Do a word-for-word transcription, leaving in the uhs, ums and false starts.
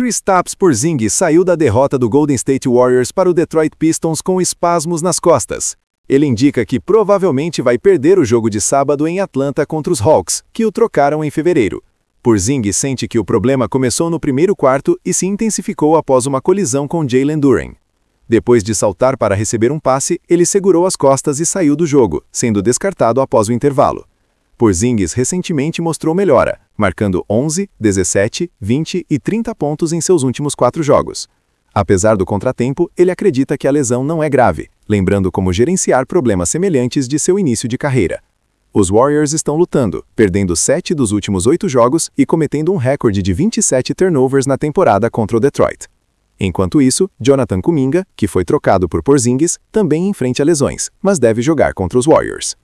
Kristaps Porzingis saiu da derrota do Golden State Warriors para o Detroit Pistons com espasmos nas costas. Ele indica que provavelmente vai perder o jogo de sábado em Atlanta contra os Hawks, que o trocaram em fevereiro. Porzingis sente que o problema começou no primeiro quarto e se intensificou após uma colisão com Jalen Duren. Depois de saltar para receber um passe, ele segurou as costas e saiu do jogo, sendo descartado após o intervalo. Porzingis recentemente mostrou melhora, marcando onze, dezessete, vinte e trinta pontos em seus últimos quatro jogos. Apesar do contratempo, ele acredita que a lesão não é grave, lembrando como gerenciar problemas semelhantes de seu início de carreira. Os Warriors estão lutando, perdendo sete dos últimos oito jogos e cometendo um recorde de vinte e sete turnovers na temporada contra o Detroit. Enquanto isso, Jonathan Kuminga, que foi trocado por Porzingis, também enfrenta lesões, mas deve jogar contra os Warriors.